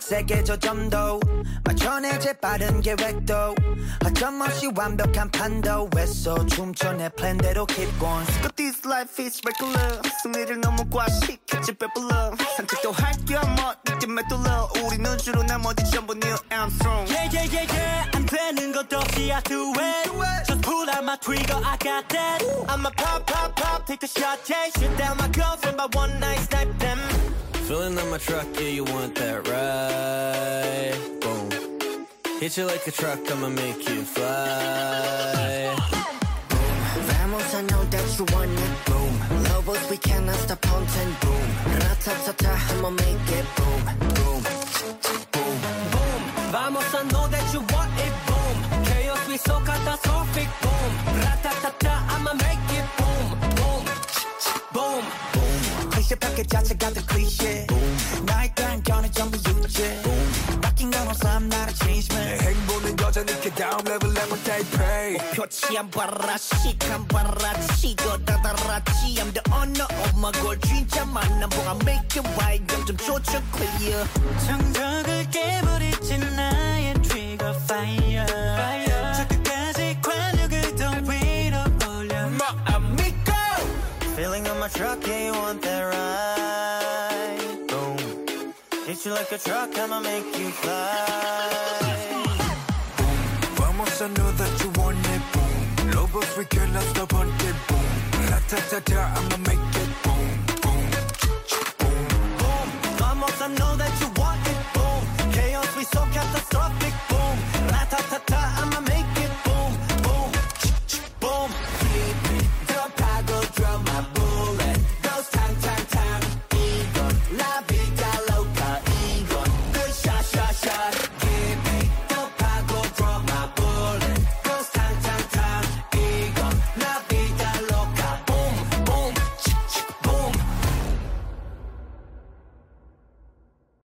세게 조점도 맞춰내 재빠른 계획도 어쩌없이 완벽한 판도 애써 춤춰 내 플랜대로 keep going But this life is regular 승리를 너무 과식했지 배불러 산책도 할게 뭐 이제 메둘러 우리는 주로 나머지 전부 Neil Armstrong 안 되는 것 없이 I do it Just pull out my trigger I got that I'ma pop pop pop take the shot yeah shoot down my girlfriend by one night snipe them Filling up my truck, yeah, you want that ride? Boom. Hit you like a truck, I'ma make you fly. Boom. Vamos, I know that you want it. Boom. Lobos, we cannot stop haunting. Boom. Ratatata, I'ma make it. Boom. Boom. Boom. Boom. Vamos, I know that you want it. Boom. Chaos, we so catastrophic. Boom. Ratatata, I'ma make it. Boom. Boom. Boom. 클리셰 패킷 자체가 더 클리셰 나의 딴견은 전부 유죄 바뀐 건 없어 I'm not a change man 내 행보는 여전히 그 다음 레벨 레몬 타입해 목표치 안 봐라 시간 봐라 치고 다다라치 I'm the owner of my goal 진짜 만남 보가 make it right 점점 조져 clear 정적을 깨버리지 나의 trigger fire 저 끝까지 관역을 더 위로 올려 amigo Feeling on my truck, yeah, you want that ride? Boom. Hit you like a truck, I'ma make you fly. Boom. Vamos, I know that you want it. Boom. Lobos, we cannot stop on it. Boom. Ratatata, I'ma make it. Boom. Boom. Boom. Boom. Vamos, I know that you want it. Boom. Chaos, we so catastrophic. Boom. Ratatata, I'ma make